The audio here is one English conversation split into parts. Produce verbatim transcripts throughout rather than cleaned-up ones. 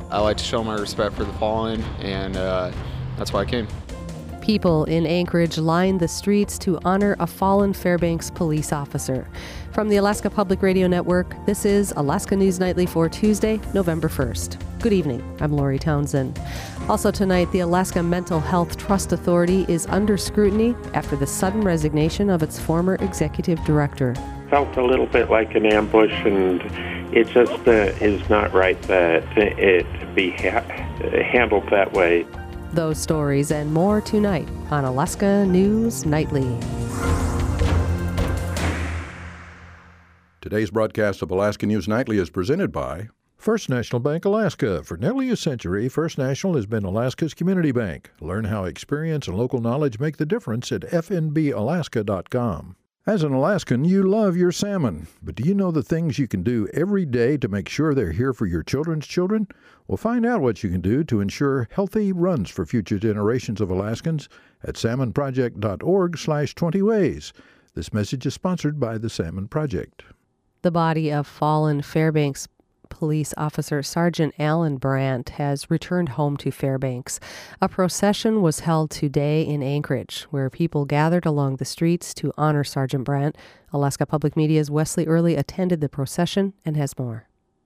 I like to show my respect for the fallen, and uh, that's why I came. People in Anchorage lined the streets to honor a fallen Fairbanks police officer. From the Alaska Public Radio Network, this is Alaska News Nightly for Tuesday, November first. Good evening. I'm Lori Townsend. Also tonight, the Alaska Mental Health Trust Authority is under scrutiny after the sudden resignation of its former executive director. Felt a little bit like an ambush, and it just uh, is not right that it be ha- handled that way. Those stories and more tonight on Alaska News Nightly. Today's broadcast of Alaska News Nightly is presented by First National Bank Alaska. For nearly a century, First National has been Alaska's community bank. Learn how experience and local knowledge make the difference at f n b alaska dot com. As an Alaskan, you love your salmon, but do you know the things you can do every day to make sure they're here for your children's children? Well, find out what you can do to ensure healthy runs for future generations of Alaskans at salmon project dot org slash twenty ways. This message is sponsored by the Salmon Project. The body of fallen Fairbanks Police Officer Sergeant Alan Brandt has returned home to Fairbanks. A procession was held today in Anchorage, where people gathered along the streets to honor Sergeant Brandt. Alaska Public Media's Wesley Early attended the procession and has more.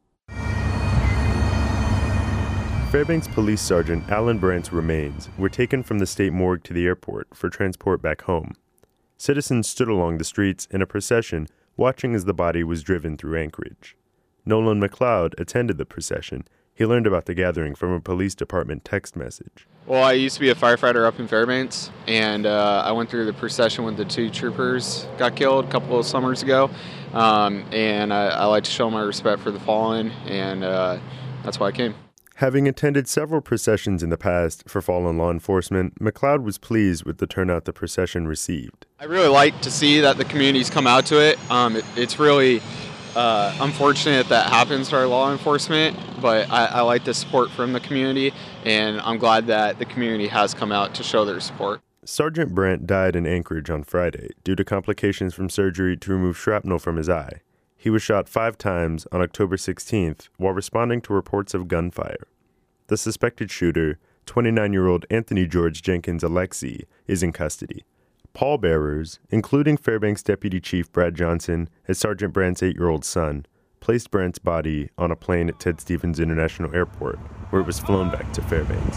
Fairbanks Police Sergeant Alan Brandt's remains were taken from the state morgue to the airport for transport back home. Citizens stood along the streets in a procession, watching as the body was driven through Anchorage. Nolan McLeod attended the procession. He learned about the gathering from a police department text message. Well, I used to be a firefighter up in Fairbanks, and uh, I went through the procession when the two troopers got killed a couple of summers ago. Um, and I, I like to show my respect for the fallen, and uh, that's why I came. Having attended several processions in the past for fallen law enforcement, McLeod was pleased with the turnout the procession received. I really like to see that the community's come out to it. Um, it it's really uh, unfortunate that happens to our law enforcement, but I, I like the support from the community, and I'm glad that the community has come out to show their support. Sergeant Brandt died in Anchorage on Friday due to complications from surgery to remove shrapnel from his eye. He was shot five times on October sixteenth while responding to reports of gunfire. The suspected shooter, twenty-nine-year-old Anthony George Jenkins Alexi, is in custody. Pallbearers, including Fairbanks Deputy Chief Brad Johnson and Sergeant Brandt's eight-year-old son, placed Brandt's body on a plane at Ted Stevens International Airport, where it was flown back to Fairbanks.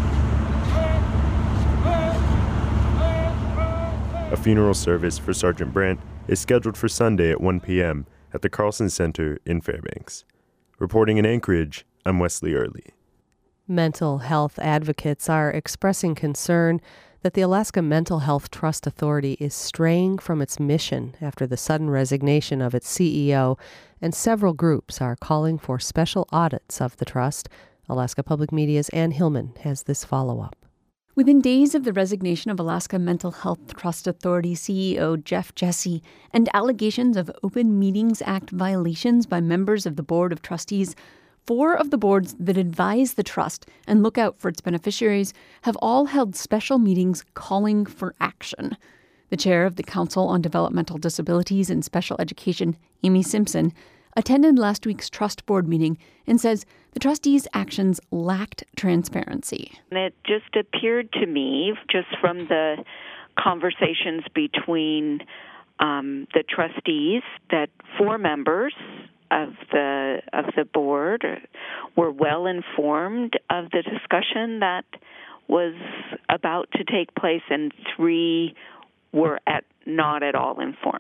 A funeral service for Sergeant Brandt is scheduled for Sunday at one p.m. at the Carlson Center in Fairbanks. Reporting in Anchorage, I'm Wesley Early. Mental health advocates are expressing concern that the Alaska Mental Health Trust Authority is straying from its mission after the sudden resignation of its C E O, and several groups are calling for special audits of the trust. Alaska Public Media's Ann Hillman has this follow-up. Within days of the resignation of Alaska Mental Health Trust Authority C E O Jeff Jesse and allegations of Open Meetings Act violations by members of the Board of Trustees, four of the boards that advise the trust and look out for its beneficiaries have all held special meetings calling for action. The chair of the Council on Developmental Disabilities and Special Education, Amy Simpson, attended last week's trust board meeting and says the trustees' actions lacked transparency. It just appeared to me, just from the conversations between um, the trustees, that four members of the of the board were well informed of the discussion that was about to take place, and three were at not at all informed.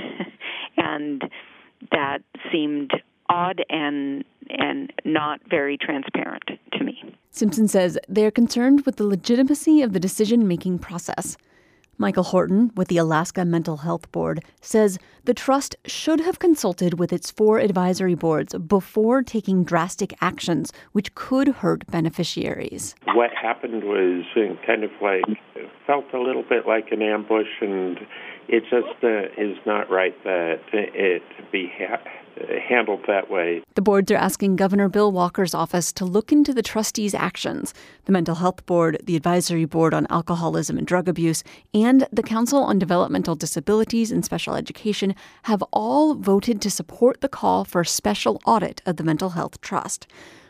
And that seemed odd and and not very transparent to me. Simpson says they're concerned with the legitimacy of the decision-making process. Michael Horton with the Alaska Mental Health Board says the trust should have consulted with its four advisory boards before taking drastic actions which could hurt beneficiaries. What happened was kind of like, felt a little bit like an ambush, and it just uh, is not right that it be ha- handled that way. The boards are asking Governor Bill Walker's office to look into the trustees' actions. The Mental Health Board, the Advisory Board on Alcoholism and Drug Abuse, and the Council on Developmental Disabilities and Special Education have all voted to support the call for a special audit of the Mental Health Trust.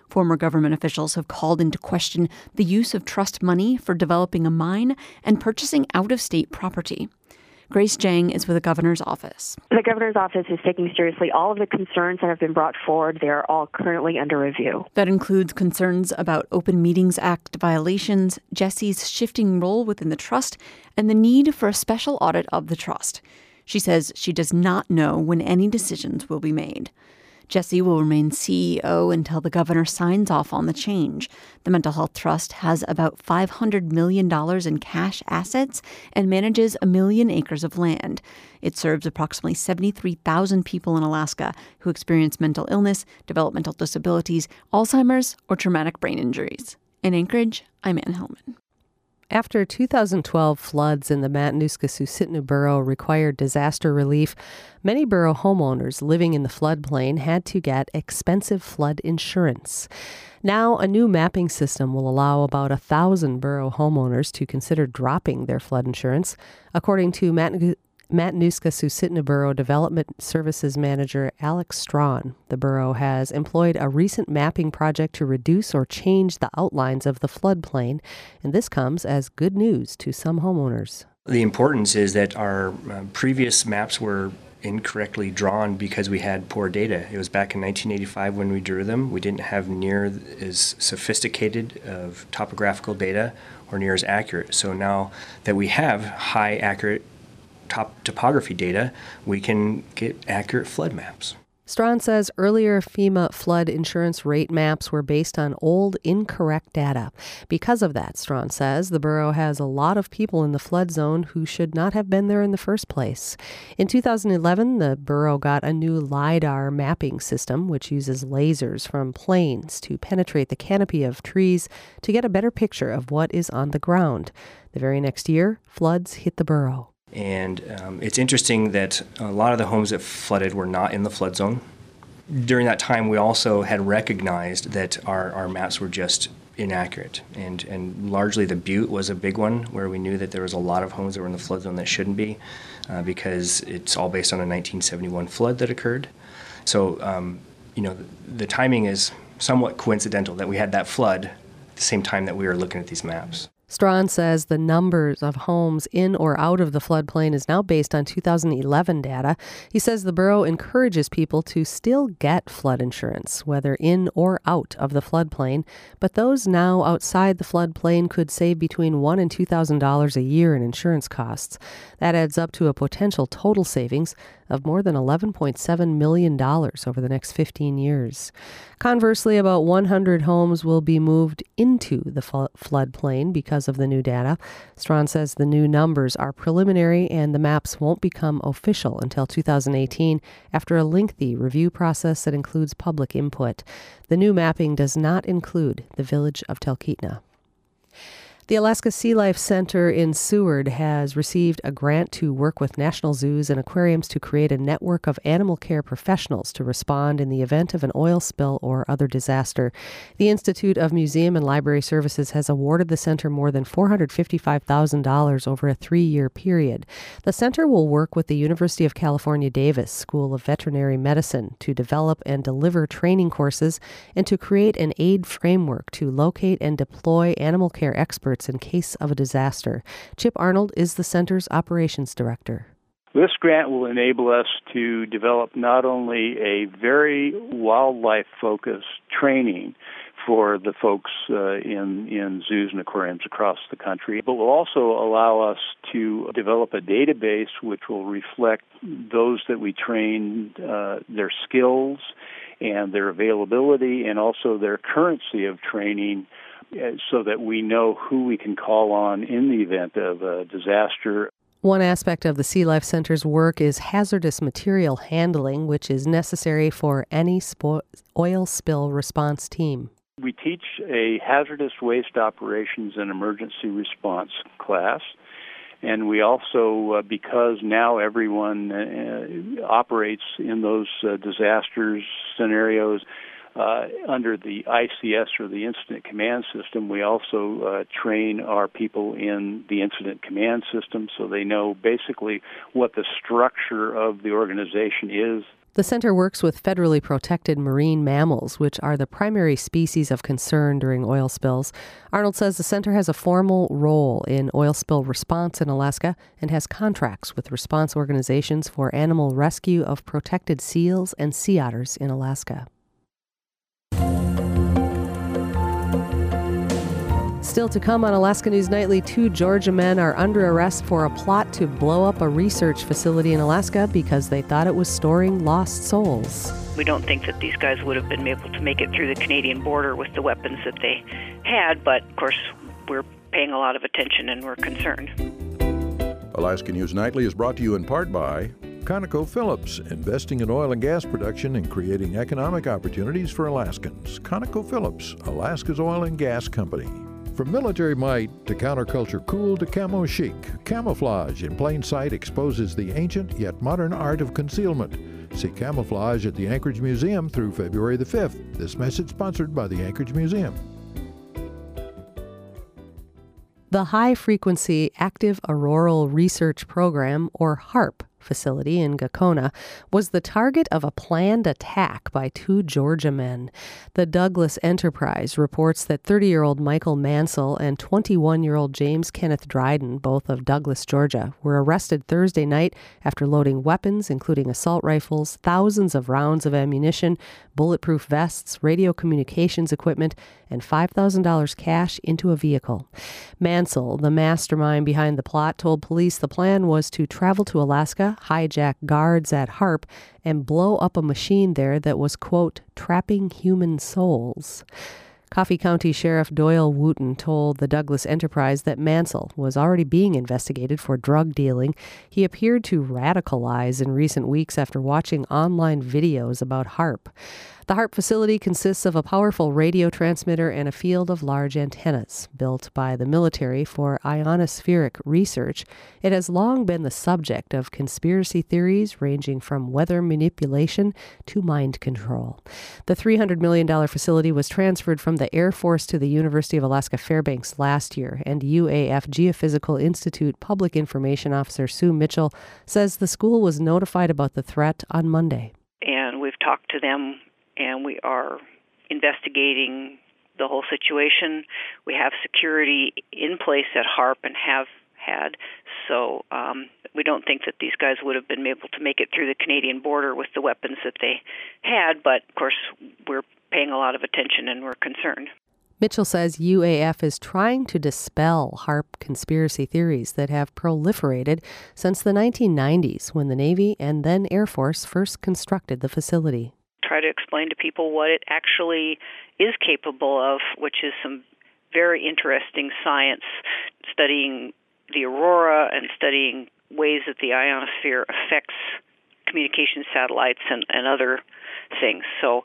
Former government officials have called into question the use of trust money for developing a mine and purchasing out-of-state property. Grace Jang is with the governor's office. The governor's office is taking seriously all of the concerns that have been brought forward. They are all currently under review. That includes concerns about Open Meetings Act violations, Jesse's shifting role within the trust, and the need for a special audit of the trust. She says she does not know when any decisions will be made. Jesse will remain C E O until the governor signs off on the change. The Mental Health Trust has about five hundred million dollars in cash assets and manages a million acres of land. It serves approximately seventy-three thousand people in Alaska who experience mental illness, developmental disabilities, Alzheimer's, or traumatic brain injuries. In Anchorage, I'm Ann Hellman. After two thousand twelve floods in the Matanuska-Susitnu Borough required disaster relief, many borough homeowners living in the floodplain had to get expensive flood insurance. Now, a new mapping system will allow about a thousand borough homeowners to consider dropping their flood insurance, according to Matanuska Matanuska-Susitnu Borough Development Services Manager Alex Strawn. The borough has employed a recent mapping project to reduce or change the outlines of the floodplain, and this comes as good news to some homeowners. The importance is that our uh, previous maps were incorrectly drawn because we had poor data. It was back in nineteen eighty-five when we drew them. We didn't have near as sophisticated of topographical data or near as accurate. So now that we have high accurate top topography data, we can get accurate flood maps. Strawn says earlier FEMA flood insurance rate maps were based on old, incorrect data. Because of that, Strawn says, the borough has a lot of people in the flood zone who should not have been there in the first place. In two thousand eleven, the borough got a new LIDAR mapping system, which uses lasers from planes to penetrate the canopy of trees to get a better picture of what is on the ground. The very next year, floods hit the borough. And um, it's interesting that a lot of the homes that flooded were not in the flood zone. During that time, we also had recognized that our, our maps were just inaccurate. And, and largely the Butte was a big one where we knew that there was a lot of homes that were in the flood zone that shouldn't be uh, because it's all based on a nineteen seventy-one flood that occurred. So, um, you know, the, the timing is somewhat coincidental that we had that flood at the same time that we were looking at these maps. Strawn says the numbers of homes in or out of the floodplain is now based on two thousand eleven data. He says the borough encourages people to still get flood insurance, whether in or out of the floodplain, but those now outside the floodplain could save between one thousand dollars and two thousand dollars a year in insurance costs. That adds up to a potential total savings of more than eleven point seven million dollars over the next fifteen years. Conversely, about one hundred homes will be moved into the fl- floodplain because of the new data. Strawn says the new numbers are preliminary and the maps won't become official until two thousand eighteen after a lengthy review process that includes public input. The new mapping does not include the village of Talkeetna. The Alaska Sea Life Center in Seward has received a grant to work with national zoos and aquariums to create a network of animal care professionals to respond in the event of an oil spill or other disaster. The Institute of Museum and Library Services has awarded the center more than four hundred fifty-five thousand dollars over a three-year period. The center will work with the University of California, Davis School of Veterinary Medicine to develop and deliver training courses and to create an aid framework to locate and deploy animal care experts in case of a disaster. Chip Arnold is the center's operations director. This grant will enable us to develop not only a very wildlife-focused training for the folks uh, in, in zoos and aquariums across the country, but will also allow us to develop a database which will reflect those that we train, uh, their skills and their availability and also their currency of training, so that we know who we can call on in the event of a disaster. One aspect of the Sea Life Center's work is hazardous material handling, which is necessary for any spo- oil spill response team. We teach a hazardous waste operations and emergency response class. And we also, uh, because now everyone uh, operates in those uh, disasters scenarios, Uh, under the I C S or the Incident Command System, we also uh, train our people in the Incident Command System so they know basically what the structure of the organization is. The center works with federally protected marine mammals, which are the primary species of concern during oil spills. Arnold says the center has a formal role in oil spill response in Alaska and has contracts with response organizations for animal rescue of protected seals and sea otters in Alaska. Still to come on Alaska News Nightly, two Georgia men are under arrest for a plot to blow up a research facility in Alaska because they thought it was storing lost souls. We don't think that these guys would have been able to make it through the Canadian border with the weapons that they had, but of course we're paying a lot of attention and we're concerned. Alaska News Nightly is brought to you in part by ConocoPhillips, investing in oil and gas production and creating economic opportunities for Alaskans. ConocoPhillips, Alaska's oil and gas company. From military might to counterculture cool to camo chic, camouflage in plain sight exposes the ancient yet modern art of concealment. See camouflage at the Anchorage Museum through February the fifth. This message sponsored by the Anchorage Museum. The High Frequency Active Auroral Research Program, or HAARP, facility in Gakona was the target of a planned attack by two Georgia men. The Douglas Enterprise reports that thirty-year-old Michael Mansell and twenty-one-year-old James Kenneth Dryden, both of Douglas, Georgia, were arrested Thursday night after loading weapons, including assault rifles, thousands of rounds of ammunition, bulletproof vests, radio communications equipment, and five thousand dollars cash into a vehicle. Mansell, the mastermind behind the plot, told police the plan was to travel to Alaska, hijack guards at HAARP, and blow up a machine there that was, quote, trapping human souls. Coffee County Sheriff Doyle Wooten told the Douglas Enterprise that Mansell was already being investigated for drug dealing. He appeared to radicalize in recent weeks after watching online videos about HAARP. The HAARP facility consists of a powerful radio transmitter and a field of large antennas. Built by the military for ionospheric research, it has long been the subject of conspiracy theories ranging from weather manipulation to mind control. The three hundred million dollars facility was transferred from the Air Force to the University of Alaska Fairbanks last year, and U A F Geophysical Institute Public Information Officer Sue Mitchell says the school was notified about the threat on Monday. And we've talked to them, and we are investigating the whole situation. We have security in place at HAARP and have had, so um, we don't think that these guys would have been able to make it through the Canadian border with the weapons that they had, but of course we're paying a lot of attention and we're concerned. Mitchell says U A F is trying to dispel HAARP conspiracy theories that have proliferated since the nineteen nineties when the Navy and then Air Force first constructed the facility. Try to explain to people what it actually is capable of, which is some very interesting science, studying the aurora and studying ways that the ionosphere affects communication satellites and, and other things. So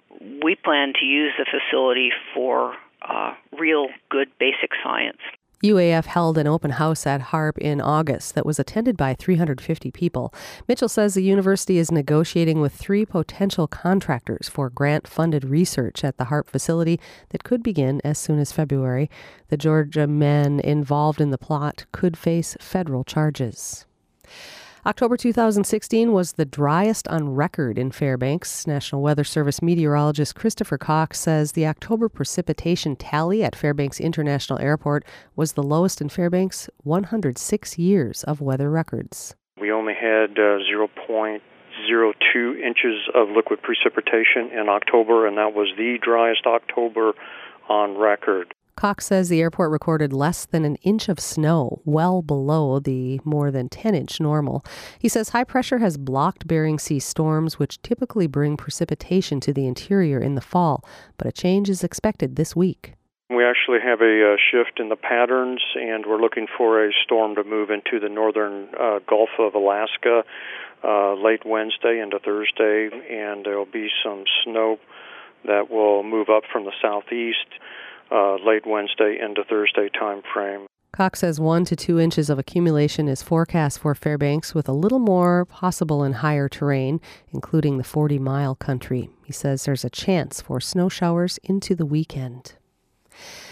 we plan to use the facility for uh, real good basic science. U A F held an open house at HAARP in August that was attended by three hundred fifty people. Mitchell says the university is negotiating with three potential contractors for grant-funded research at the HAARP facility that could begin as soon as February. The Georgia men involved in the plot could face federal charges. October two thousand sixteen was the driest on record in Fairbanks. National Weather Service meteorologist Christopher Cox says the October precipitation tally at Fairbanks International Airport was the lowest in Fairbanks' one hundred six years of weather records. We only had uh, zero point zero two inches of liquid precipitation in October, and that was the driest October on record. Cox says the airport recorded less than an inch of snow, well below the more than ten-inch normal. He says high pressure has blocked Bering Sea storms, which typically bring precipitation to the interior in the fall, but a change is expected this week. We actually have a uh, shift in the patterns, and we're looking for a storm to move into the northern uh, Gulf of Alaska uh, late Wednesday into Thursday, and there will be some snow that will move up from the southeast Uh, late Wednesday into Thursday time frame. Cox says one to two inches of accumulation is forecast for Fairbanks, with a little more possible in higher terrain, including the forty-mile country. He says there's a chance for snow showers into the weekend.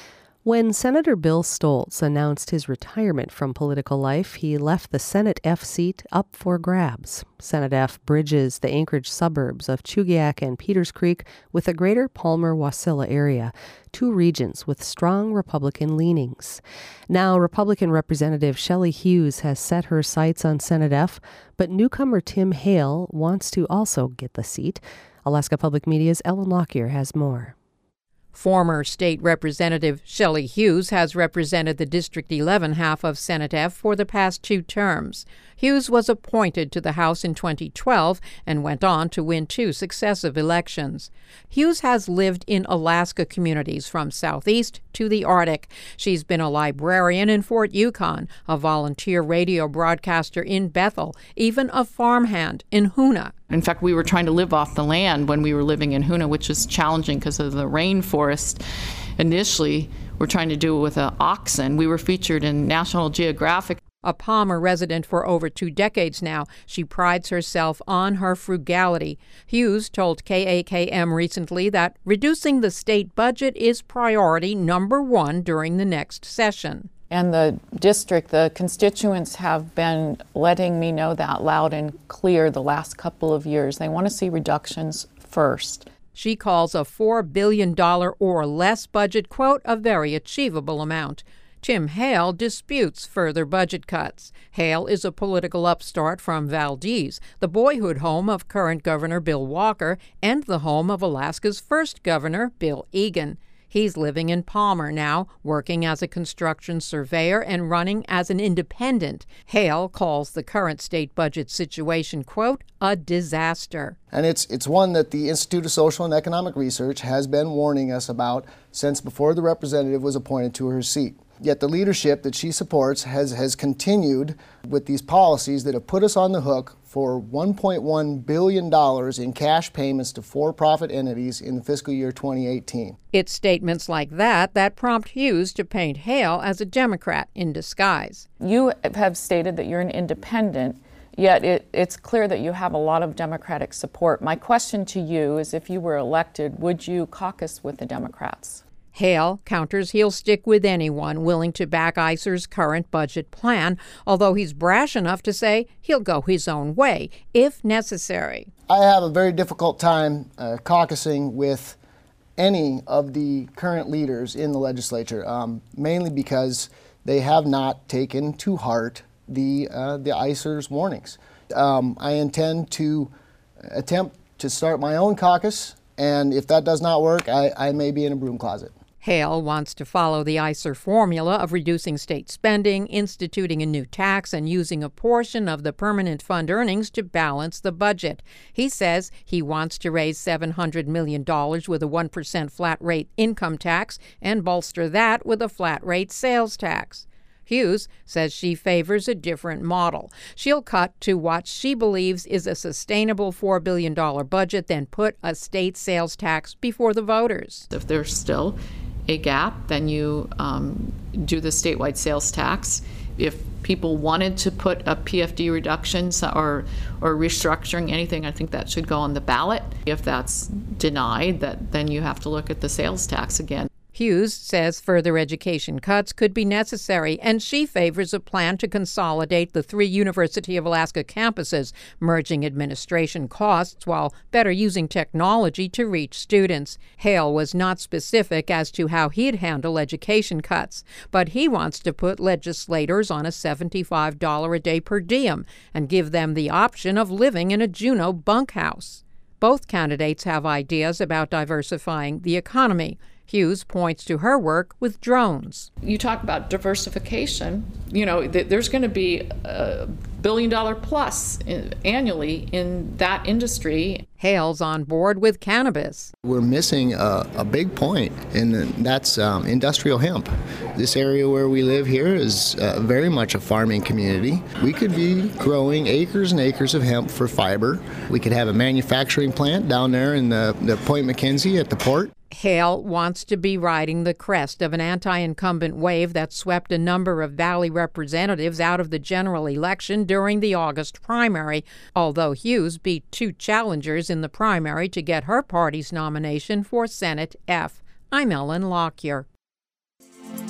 When Senator Bill Stoltz announced his retirement from political life, he left the Senate F seat up for grabs. Senate F bridges the Anchorage suburbs of Chugiak and Peters Creek with the greater Palmer-Wasilla area, two regions with strong Republican leanings. Now, Republican Representative Shelley Hughes has set her sights on Senate F, but newcomer Tim Hale wants to also get the seat. Alaska Public Media's Ellen Lockyer has more. Former state representative Shelley Hughes has represented the District eleven half of Senate F for the past two terms. Hughes was appointed to the House in twenty twelve and went on to win two successive elections. Hughes has lived in Alaska communities from Southeast to the Arctic. She's been a librarian in Fort Yukon, a volunteer radio broadcaster in Bethel, even a farmhand in Hoonah. In fact, we were trying to live off the land when we were living in Hoonah, which was challenging because of the rainforest. Initially, we're trying to do it with uh, oxen. We were featured in National Geographic. A Palmer resident for over two decades now, she prides herself on her frugality. Hughes told K A K M recently that reducing the state budget is priority number one during the next session. And the district, the constituents have been letting me know that loud and clear the last couple of years. They want to see reductions first. She calls a four billion dollars or less budget, quote, a very achievable amount. Tim Hale disputes further budget cuts. Hale is a political upstart from Valdez, the boyhood home of current Governor Bill Walker and the home of Alaska's first governor, Bill Egan. He's living in Palmer now, working as a construction surveyor and running as an independent. Hale calls the current state budget situation, quote, a disaster. And it's it's one that the Institute of Social and Economic Research has been warning us about since before the representative was appointed to her seat. Yet the leadership that she supports has, has continued with these policies that have put us on the hook for one point one billion dollars in cash payments to for-profit entities in the fiscal year twenty eighteen. It's statements like that that prompt Hughes to paint Hale as a Democrat in disguise. You have stated that you're an independent, yet it, it's clear that you have a lot of Democratic support. My question to you is, if you were elected, would you caucus with the Democrats? Hale counters he'll stick with anyone willing to back ICER's current budget plan, although he's brash enough to say he'll go his own way, if necessary. I have a very difficult time uh, caucusing with any of the current leaders in the legislature, um, mainly because they have not taken to heart the, uh, the ICER's warnings. Um, I intend to attempt to start my own caucus, and if that does not work, I, I may be in a broom closet. Hale wants to follow the ICER formula of reducing state spending, instituting a new tax, and using a portion of the permanent fund earnings to balance the budget. He says he wants to raise seven hundred million dollars with a one percent flat rate income tax and bolster that with a flat rate sales tax. Hughes says she favors a different model. She'll cut to what she believes is a sustainable four billion dollars budget, then put a state sales tax before the voters. If there's still a gap, then you um, do the statewide sales tax. If people wanted to put a P F D reduction or or restructuring anything, I think that should go on the ballot. If that's denied, that then you have to look at the sales tax again. Hughes says further education cuts could be necessary, and she favors a plan to consolidate the three University of Alaska campuses, merging administration costs while better using technology to reach students. Hale was not specific as to how he'd handle education cuts, but he wants to put legislators on a seventy-five dollars a day per diem and give them the option of living in a Juneau bunkhouse. Both candidates have ideas about diversifying the economy. Hughes points to her work with drones. You talk about diversification, you know, th- there's going to be a billion dollar plus in, annually in that industry. Hale's on board with cannabis. We're missing a, a big point, and that's um, industrial hemp. This area where we live here is uh, very much a farming community. We could be growing acres and acres of hemp for fiber. We could have a manufacturing plant down there in the, the Point McKenzie at the port. Hale wants to be riding the crest of an anti-incumbent wave that swept a number of Valley representatives out of the general election during the August primary, although Hughes beat two challengers in the primary to get her party's nomination for Senate F. I'm Ellen Lockyer.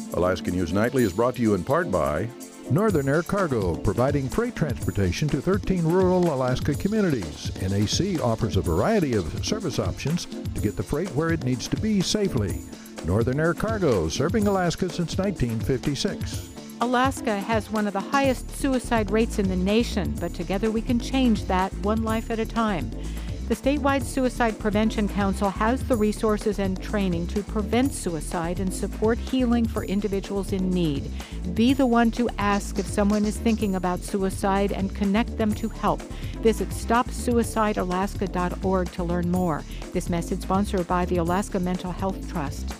Alaska News Nightly is brought to you in part by Northern Air Cargo, providing freight transportation to thirteen rural Alaska communities. N A C offers a variety of service options to get the freight where it needs to be safely. Northern Air Cargo, serving Alaska since nineteen fifty-six. Alaska has one of the highest suicide rates in the nation, but together we can change that one life at a time. The statewide Suicide Prevention Council has the resources and training to prevent suicide and support healing for individuals in need. Be the one to ask if someone is thinking about suicide and connect them to help. Visit stop suicide alaska dot org to learn more. This message sponsored by the Alaska Mental Health Trust.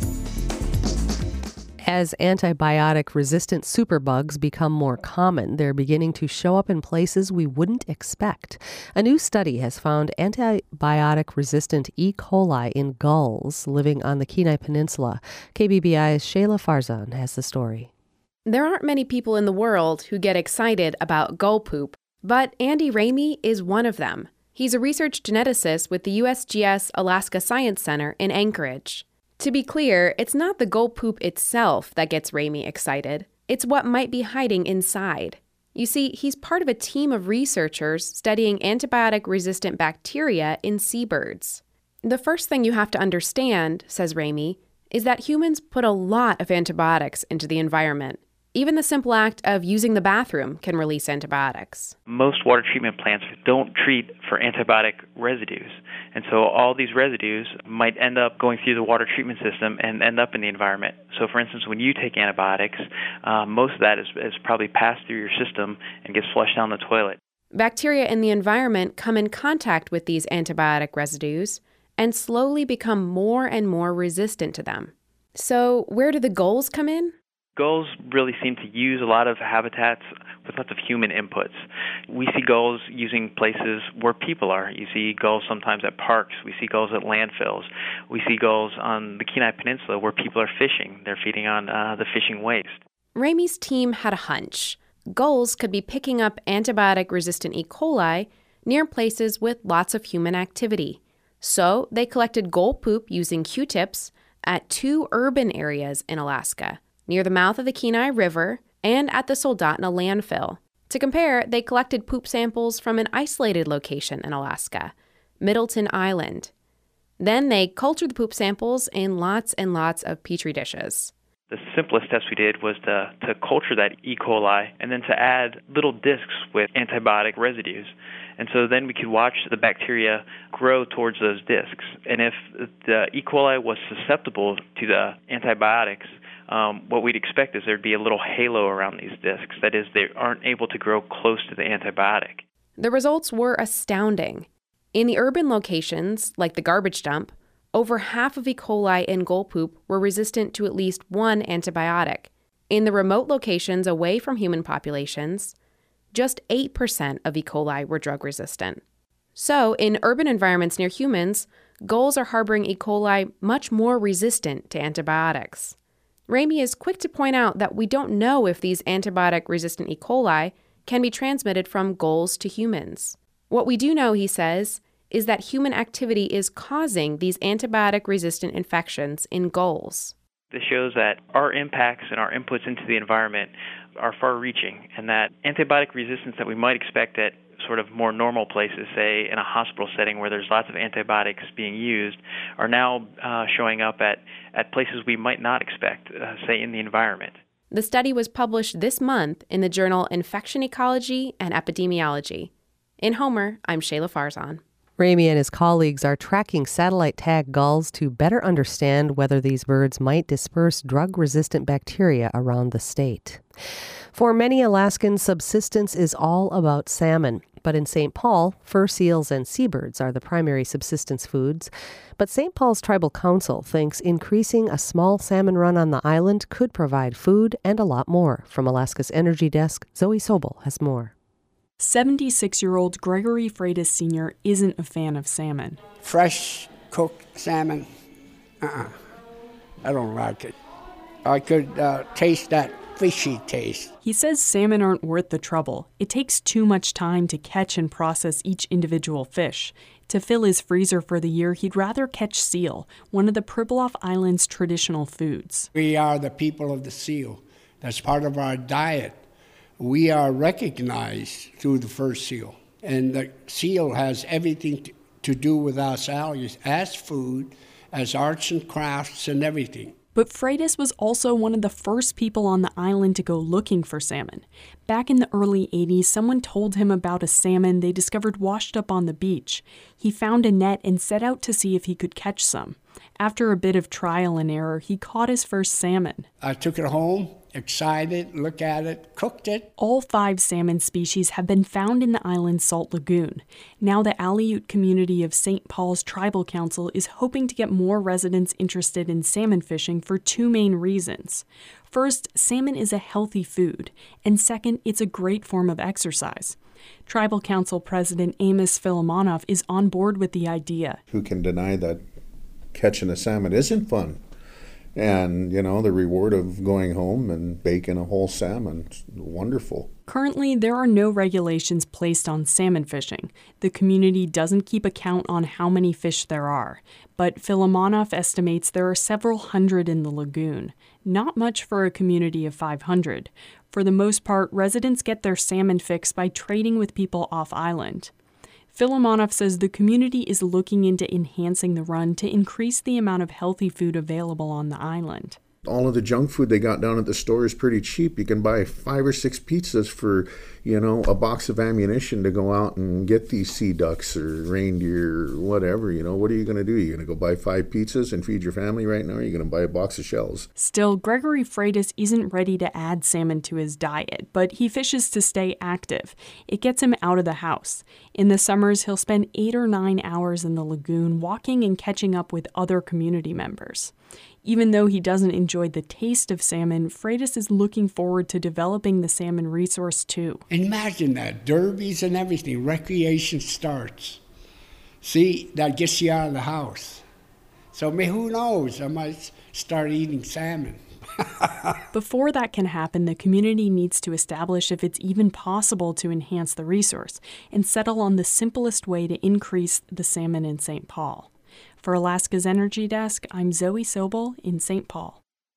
As antibiotic-resistant superbugs become more common, they're beginning to show up in places we wouldn't expect. A new study has found antibiotic-resistant E. coli in gulls living on the Kenai Peninsula. K B B I's Shayla Farzan has the story. There aren't many people in the world who get excited about gull poop, but Andy Ramey is one of them. He's a research geneticist with the U S G S Alaska Science Center in Anchorage. To be clear, it's not the gull poop itself that gets Ramey excited. It's what might be hiding inside. You see, he's part of a team of researchers studying antibiotic-resistant bacteria in seabirds. The first thing you have to understand, says Ramey, is that humans put a lot of antibiotics into the environment. Even the simple act of using the bathroom can release antibiotics. Most water treatment plants don't treat for antibiotic residues. And so all these residues might end up going through the water treatment system and end up in the environment. So for instance, when you take antibiotics, uh, most of that is, is probably passed through your system and gets flushed down the toilet. Bacteria in the environment come in contact with these antibiotic residues and slowly become more and more resistant to them. So where do the gulls come in? Gulls really seem to use a lot of habitats with lots of human inputs. We see gulls using places where people are. You see gulls sometimes at parks. We see gulls at landfills. We see gulls on the Kenai Peninsula where people are fishing. They're feeding on uh, the fishing waste. Ramey's team had a hunch. Gulls could be picking up antibiotic-resistant E. coli near places with lots of human activity. So they collected gull poop using Q-tips at two urban areas in Alaska, near the mouth of the Kenai River and at the Soldotna landfill. To compare, they collected poop samples from an isolated location in Alaska, Middleton Island. Then they cultured the poop samples in lots and lots of petri dishes. The simplest test we did was to, to culture that E. coli and then to add little discs with antibiotic residues. And so then we could watch the bacteria grow towards those discs. And if the E. coli was susceptible to the antibiotics, Um, what we'd expect is there'd be a little halo around these discs. That is, they aren't able to grow close to the antibiotic. The results were astounding. In the urban locations, like the garbage dump, over half of E. coli in gull poop were resistant to at least one antibiotic. In the remote locations away from human populations, just eight percent of E. coli were drug resistant. So, in urban environments near humans, gulls are harboring E. coli much more resistant to antibiotics. Ramey is quick to point out that we don't know if these antibiotic-resistant E. coli can be transmitted from gulls to humans. What we do know, he says, is that human activity is causing these antibiotic-resistant infections in gulls. This shows that our impacts and our inputs into the environment are far-reaching, and that antibiotic resistance that we might expect at sort of more normal places, say in a hospital setting where there's lots of antibiotics being used, are now uh, showing up at, at places we might not expect, uh, say in the environment. The study was published this month in the journal Infection Ecology and Epidemiology. In Homer, I'm Shayla Farzan. Ramey and his colleagues are tracking satellite-tagged gulls to better understand whether these birds might disperse drug-resistant bacteria around the state. For many Alaskans, subsistence is all about salmon. But in Saint Paul, fur seals and seabirds are the primary subsistence foods. But Saint Paul's Tribal Council thinks increasing a small salmon run on the island could provide food and a lot more. From Alaska's Energy Desk, Zoe Sobel has more. seventy-six-year-old Gregory Freitas Senior isn't a fan of salmon. Fresh cooked salmon, uh-uh. I don't like it. I could uh, taste that fishy taste. He says salmon aren't worth the trouble. It takes too much time to catch and process each individual fish. To fill his freezer for the year, he'd rather catch seal, one of the Pribilof Island's traditional foods. We are the people of the seal. That's part of our diet. We are recognized through the first seal. And the seal has everything to, to do with our values as food, as arts and crafts and everything. But Freitas was also one of the first people on the island to go looking for salmon. Back in the early eighties, someone told him about a salmon they discovered washed up on the beach. He found a net and set out to see if he could catch some. After a bit of trial and error, he caught his first salmon. I took it home, excited, looked at it, cooked it. All five salmon species have been found in the island's salt lagoon. Now the Aleut community of Saint Paul's Tribal Council is hoping to get more residents interested in salmon fishing for two main reasons. First, salmon is a healthy food, and second, it's a great form of exercise. Tribal Council President Amos Filimonov is on board with the idea. Who can deny that catching a salmon isn't fun? And, you know, the reward of going home and baking a whole salmon, it's wonderful. Currently, there are no regulations placed on salmon fishing. The community doesn't keep a count on how many fish there are, but Filimonov estimates there are several hundred in the lagoon. Not much for a community of five hundred. For the most part, residents get their salmon fix by trading with people off-island. Filimonov says the community is looking into enhancing the run to increase the amount of healthy food available on the island. All of the junk food they got down at the store is pretty cheap. You can buy five or six pizzas for, you know, a box of ammunition to go out and get these sea ducks or reindeer or whatever. You know, what are you going to do? You're going to go buy five pizzas and feed your family right now? Or are you going to buy a box of shells? Still, Gregory Freitas isn't ready to add salmon to his diet, but he fishes to stay active. It gets him out of the house. In the summers, he'll spend eight or nine hours in the lagoon walking and catching up with other community members. Even though he doesn't enjoy the taste of salmon, Freitas is looking forward to developing the salmon resource too. Imagine that, derbies and everything, recreation starts. See, that gets you out of the house. So I mean, who knows, I might start eating salmon. Before that can happen, the community needs to establish if it's even possible to enhance the resource and settle on the simplest way to increase the salmon in Saint Paul. For Alaska's Energy Desk, I'm Zoe Sobel in Saint Paul.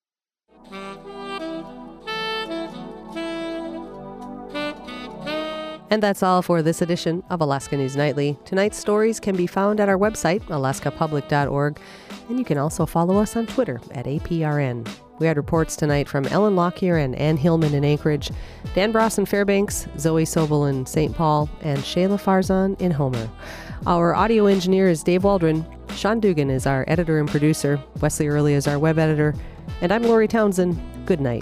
And that's all for this edition of Alaska News Nightly. Tonight's stories can be found at our website, alaska public dot org, and you can also follow us on Twitter at A P R N. We had reports tonight from Ellen Lockyer and Ann Hillman in Anchorage, Dan Bross in Fairbanks, Zoe Sobel in Saint Paul, and Shayla Farzan in Homer. Our audio engineer is Dave Waldron. Sean Dugan is our editor and producer. Wesley Early is our web editor. And I'm Lori Townsend. Good night.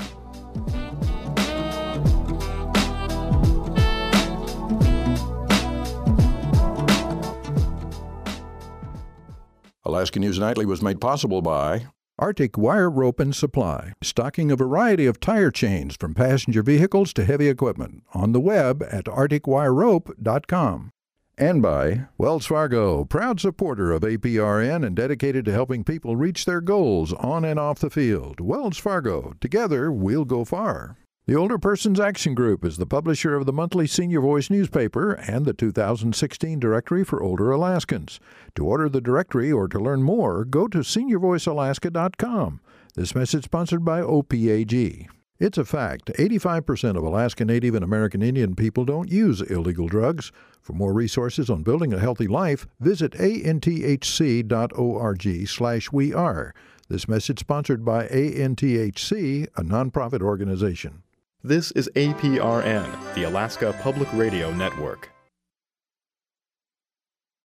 Alaska News Nightly was made possible by Arctic Wire Rope and Supply, stocking a variety of tire chains from passenger vehicles to heavy equipment on the web at arctic wire rope dot com. And by Wells Fargo, proud supporter of A P R N and dedicated to helping people reach their goals on and off the field. Wells Fargo, together we'll go far. The Older Persons Action Group is the publisher of the monthly Senior Voice newspaper and the two thousand sixteen Directory for Older Alaskans. To order the directory or to learn more, go to senior voice alaska dot com. This message sponsored by O P A G. It's a fact, eighty-five percent of Alaska Native and American Indian people don't use illegal drugs. For more resources on building a healthy life, visit A N T H C dot org slash we are. This message sponsored by A N T H C, a nonprofit organization. This is A P R N, the Alaska Public Radio Network.